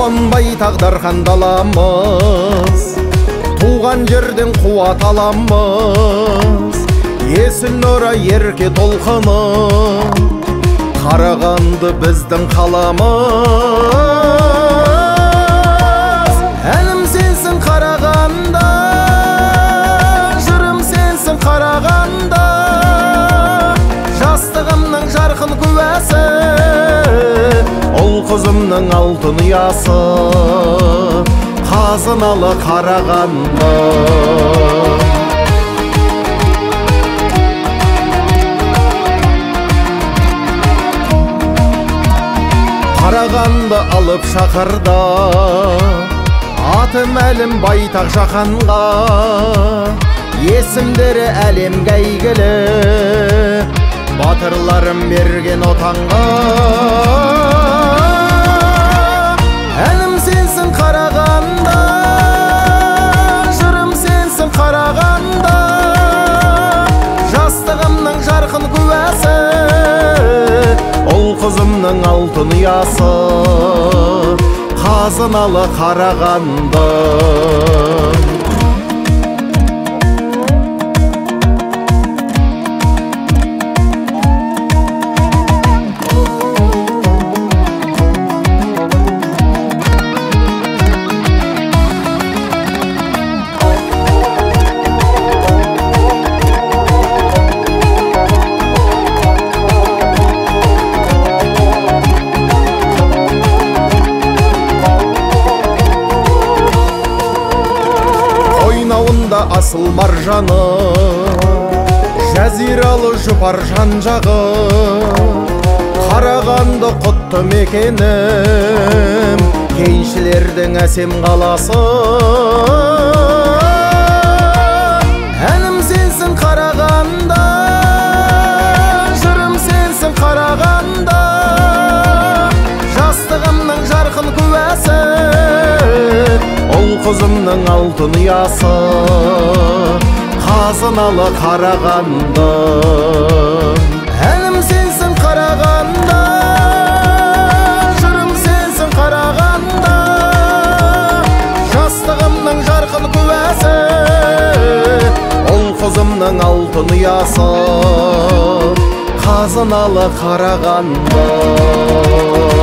байтақ дархан даламыз, туған жерден қуат аламыз. Есіл нұра ерке толқыны, Қарағанды біздің қаламыз. Әнім сенсің Қарағанда, жырым сенсің Қарағанда, жастығымның жарқын куәсі, ұл қызымның алтын ұясы, қазыналы Қарағанды. Қарағанды алып шақырда, аты мәлім байтақ жаһанға, есімдері әлемге әйгілі, батырларым берген отанға. Әнім сенсің Қарағанда, жырым сенсің Қарағанда, жастығымның жарқын куәсі, ұл қызымның алтын ұясы, қазыналы Қарағанды. Асыл маржаны, жазиралы жұпар жан-жағы, Қарағанды құтты мекенім, кеншілердің әсем қаласы. Әнім сенсің Қарағанда, жырым сенсің Қарағанда, жастығымның жарқын куәсі, ұл қызымның алтын ұясы, қазыналы Қарағанды. Әнім сенсің Қарағанда, жырым сенсің Қарағанда, жастығымның жарқын куәсі, ұл қызымның алтын ұясы, қазыналы Қарағанды.